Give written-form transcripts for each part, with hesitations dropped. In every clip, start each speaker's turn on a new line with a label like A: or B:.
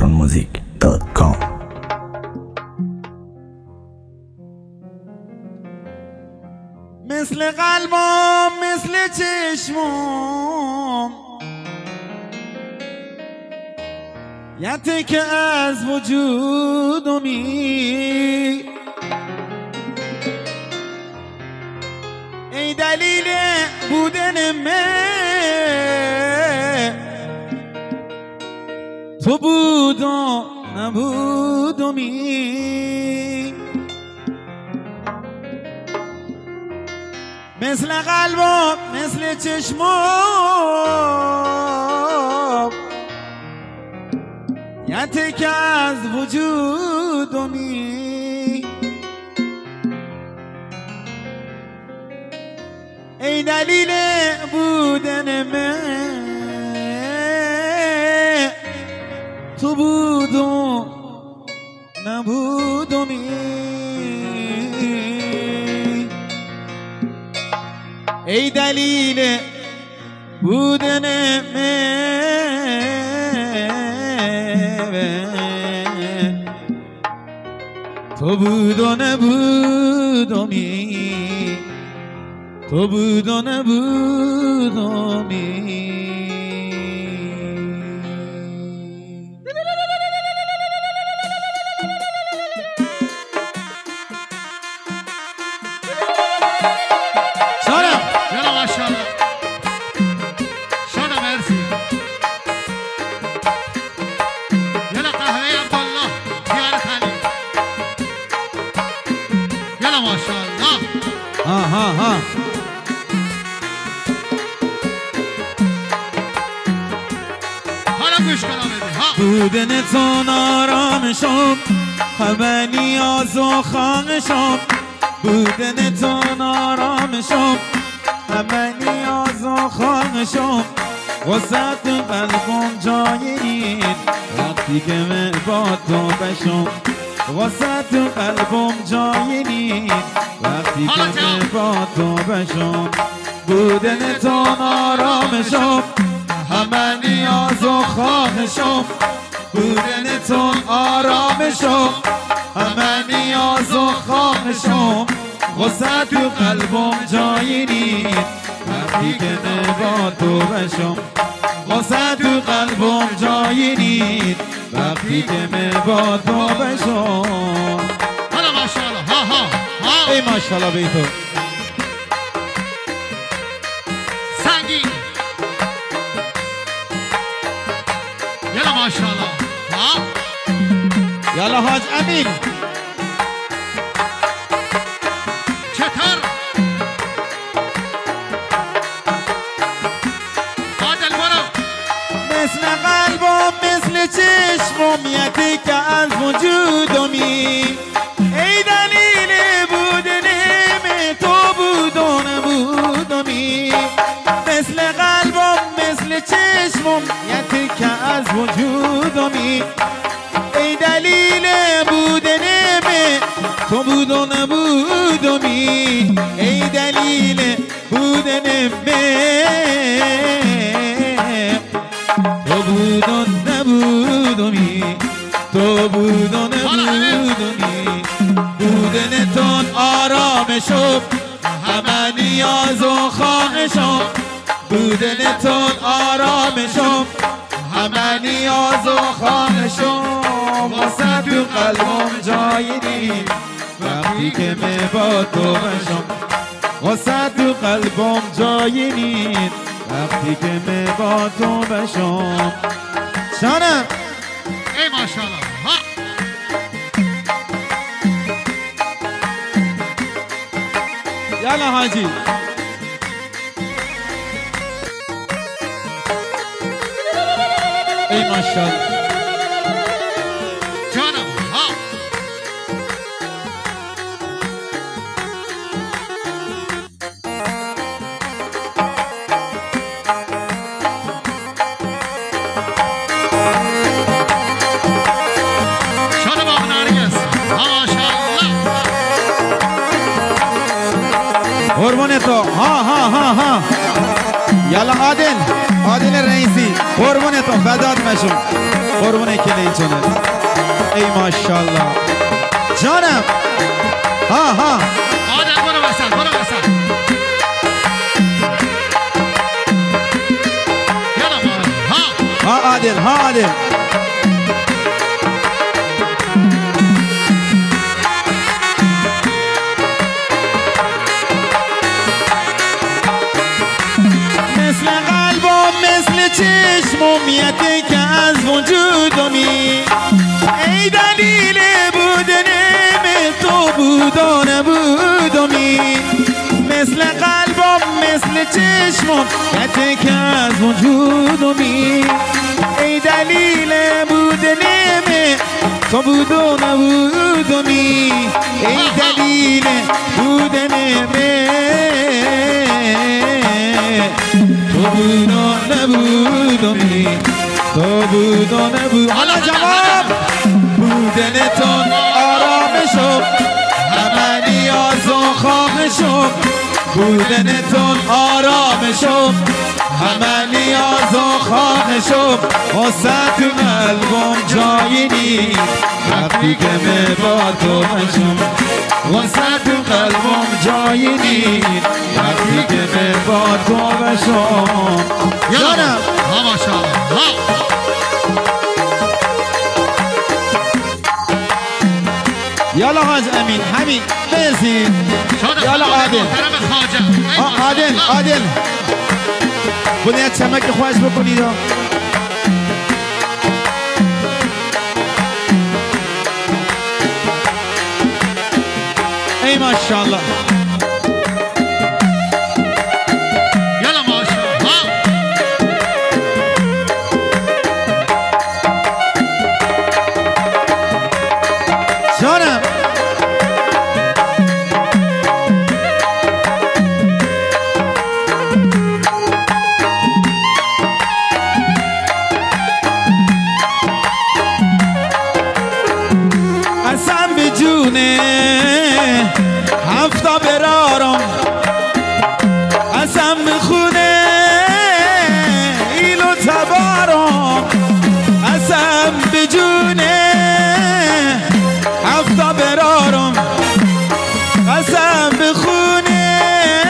A: PlayStationMusic.com.
B: مثل قلبم مثل چشمم یه تکه از وجودمی، ای دلیل بودن من تو بود و نبودمی. مثل قلبم مثل چشمم یه تکه از وجودمی، ای دلیل بودن من تو بود و نبودمی، ای دلیل بودن من تو بود و نبودمی، تو بود و نبودمی. بودن تو نارامشم همه نیاز و خانشم، بودن تو نارامشم همه نیاز و خانشم، وسط قلبم جایی نیست وقتی که من با تو بشم، وسط قلبم جایی نیست وقتی که من با تو بشم. بودن تو نارامشم همه نیاز و خواهشم، بودن تو آرامشم همه نیاز و خواهشم، وسط تو قلبم جایی نیست وقتی که من با تو بشم، وسط تو قلبم جایی نیست وقتی که من با تو بشم.
C: حالا ماشاءالله ها ها ها
B: ای ماشاءالله بی تو
C: سنگین. یلا ماشاءالله ها
B: یالا حاج امین
C: چطور عادل برو.
B: مثل قلبم مثل چشمم یه تکه از وجودمی، ای دلیل بودن من تو بود و نبودمی. مثل قلبم مثل چشمم یه تکه از وجودمی، ای دلیل بودن من تو بود و نبودمی، ای دلیل بودن من تو بود و نبودمی، تو بود و نبودمی. بودن تون آرامشم همه نیاز و خواهشم، بودن تون آرامشم همه نیاز و خواهشم، واسه تو قلبم جایی نیست وقتی که من با تو بشم، واسه تو قلبم جایی نیست وقتی که من با تو بشم. شانم
C: ای ماشاءالله ها
B: یالا حاجی ای ماشاءالله
C: جانم ها شانم آقا نرگس ها ماشاءالله
B: قربون تو ها ها ها ها. یالا عادل رئیسی قربونتون فدات مشون قربون کلیتونه ای ماشاءالله جانم ها
C: عادل برو وسط برو وسط یالا ها
B: عادل عادل مثل قلبم مثل چشمم یکی که از وجودمی ای دلیل بودن تو بود و نبودمی مثل قلبم مثل چشمم یکی که از وجودمی ای دلیل بودن تو بود و نبودمی ای دلیل بودن تو بود و نبودمی تو بود و نبود حالا جواب بودنتون آرامشم همه نیاز و خواهشم بودنتون آرامشم همه نیاز و خواهشم واسه تو قلبم جایی نیست وقتی که من با تو بشم واسه تو قلبم جایی نیست وقتی که من با تو بشم
C: جانم ها ماشاءالله
B: یالا حاج امین همین بزید یالا عادل عادل باید چمک خواهش بکنید ای ماشاءالله
C: یالا ماشاءالله
B: جانم قسم به جونه هفتا برارم قسم به خونه ایلو تبارم قسم به جونه هفتا برارم قسم به خونه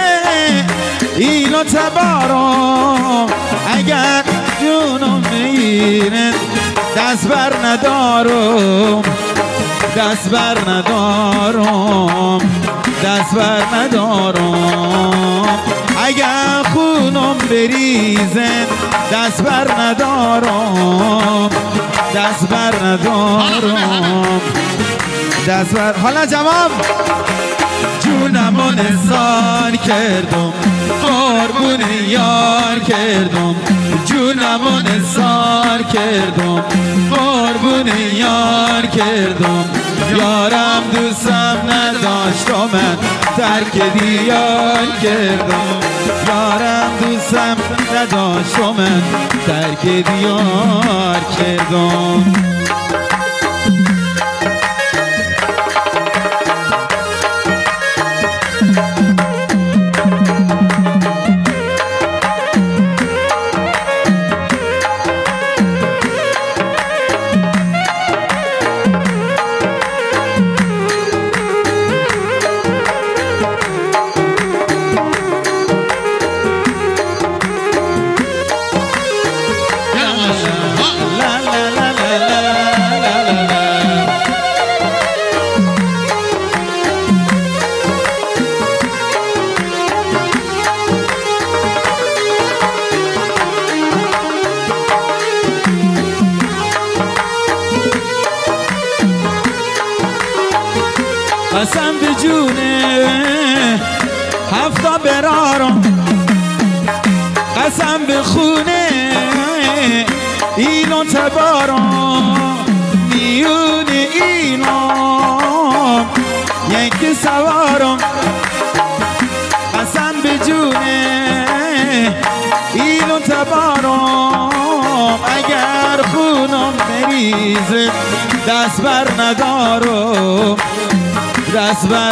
B: ایلو تبارم اگر جونم میره دست بر ندارم دست بر ندارم دست بر ندارم اگر خونم بریزه دست بر ندارم دست بر ندارم دست بر حالا جواب جونمو نثار کردم قربون یار کردم جونمو نثار کردم قربون یار کردم یارم دوستم نداشت و من ترک دیار کردم یارم دوستم نداشت و من ترک دیار کردم قسم به جونه هفتا برارم قسم به خونه اینو تبارم میون اینو یک سوارم قسم به جونه اینو تبارم اگر خونم بریزه دست بر ندارم دست بر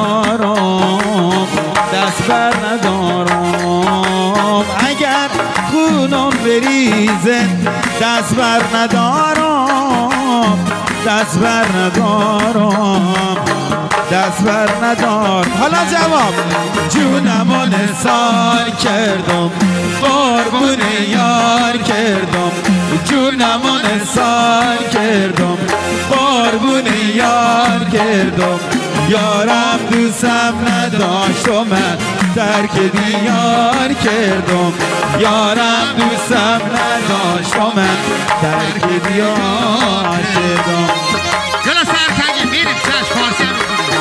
B: ندارم دست بر ندارم اگر خونم بریزه دست بر ندارم دست بر ندارم دست بر ندار. حالا جواب جونمو نثار کردم قربون یار کردم جونمو نثار کردم قربون یار کردم یارم دوستم نداشت و من ترک دیار کردم یارم دوستم نداشت و من ترک دیار کردم.
C: جلو سرکنگی میریم چشم فارسی هم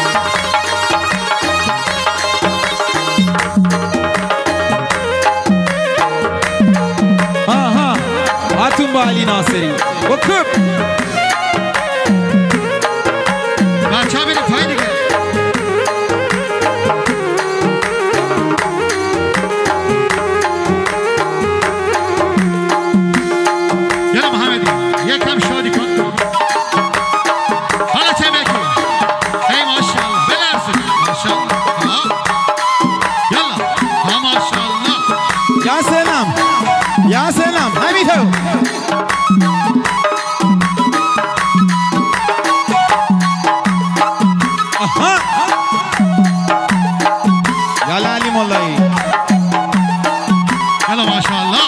C: میکنیم.
B: آها هاتون با علی ناصری و کب
C: بچه ها بیریم پای دیگه. یلا محمدی یکم شادی کن. حالا چه بکن ای ماشاءالله بلرزون ماشاءالله. یلا ها ماشاءالله
B: یا سلام یا سلام همینطور. آها یالا علی مولایی
C: یلا ماشاءالله.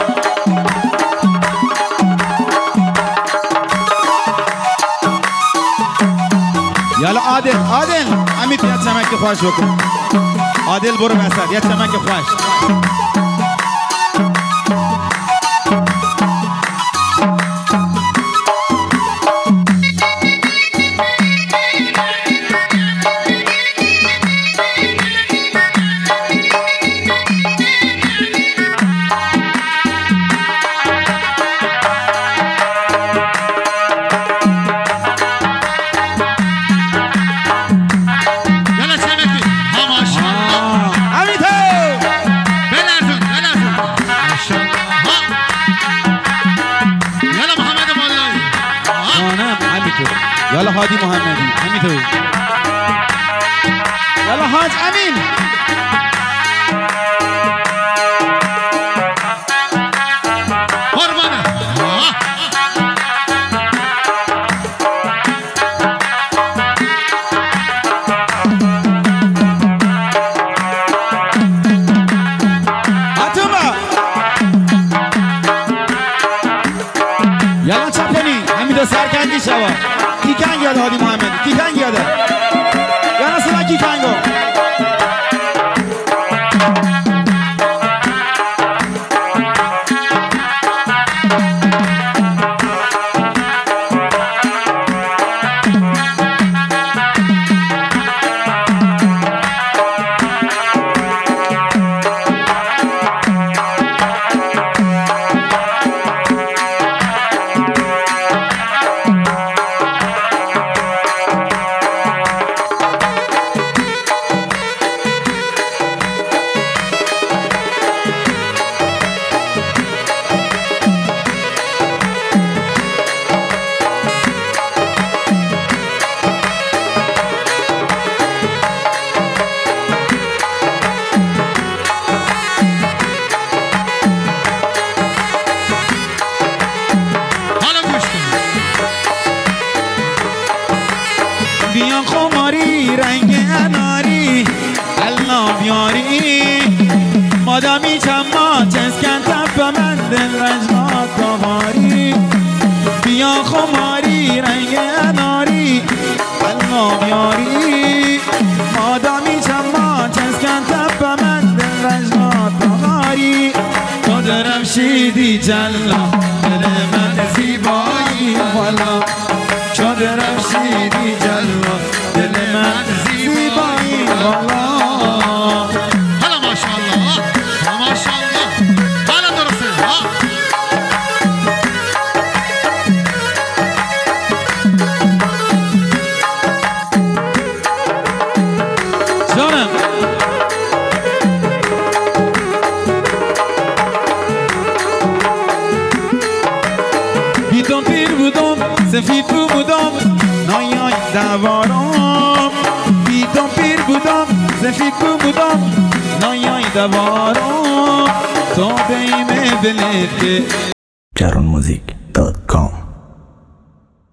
B: یالا عادل همین یه چمک خوش بکن. عادل برو وسط یه چمک خوش. یالا هادی محمدی همینطور. یالا حاج امین
C: قربانه.
B: حتما یالا چپنی همینطور سرکنگی شوا کیکنگ یاده هادی محمدی کیکنگ یاده یا نسلا کیکنگو بیان خماری رنگ اناری الله بیاری مادامی چما چسکن تف من دل رجمات کاماری بیان خماری رنگ اناری الله بیاری مادامی چما چسکن تف من دل رجمات کاماری تو درفشیدی جلا دل من زیبایی والا چو درفشیدی جلا دل من زیبایی والا.
C: حالا ماشاءالله ماشاءالله حالا درسته ها.
B: جانم بیتون پیر بودم سفید بودم نایای دوارم بیتون پیر بودم سفید بودم نایای دوارم تا بین بلکه
A: jaronmusic.com